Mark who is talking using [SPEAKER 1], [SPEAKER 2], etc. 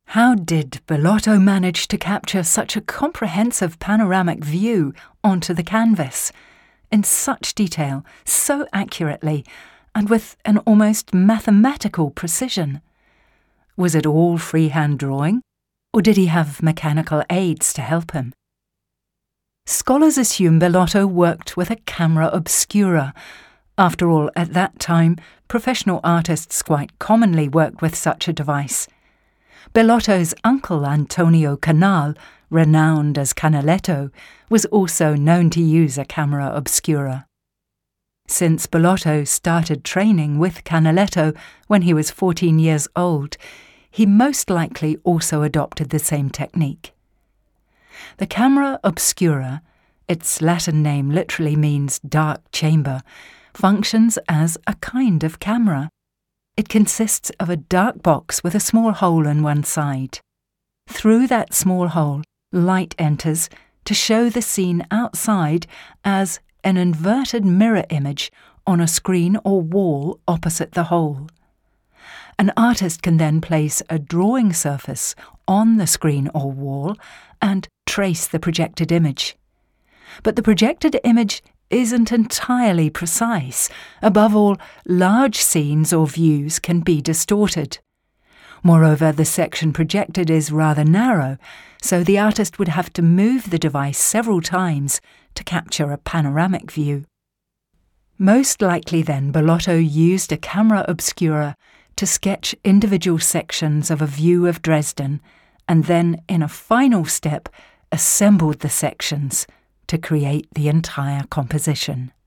[SPEAKER 1] How did Bellotto manage to capture such a comprehensive panoramic view onto the canvas, in such detail, so accurately, and with an almost mathematical precision? Was it all freehand drawing, or did he have mechanical aids to help him? Scholars assume Bellotto worked with a camera obscura. After all, at that time, professional artists quite commonly worked with such a device. Bellotto's uncle Antonio Canal, renowned as Canaletto, was also known to use a camera obscura. Since Bellotto started training with Canaletto when he was 14 years old, he most likely also adopted the same technique. The camera obscura, its Latin name literally means dark chamber, functions as a kind of camera. It consists of a dark box with a small hole in one side. Through that small hole, light enters to show the scene outside as an inverted mirror image on a screen or wall opposite the hole. An artist can then place a drawing surface on the screen or wall and trace the projected image. But the projected image isn't entirely precise. Above all, large scenes or views can be distorted. Moreover, the section projected is rather narrow, so the artist would have to move the device several times to capture a panoramic view. Most likely then, Bellotto used a camera obscura to sketch individual sections of a view of Dresden, and then, in a final step, assembled the sections to create the entire composition.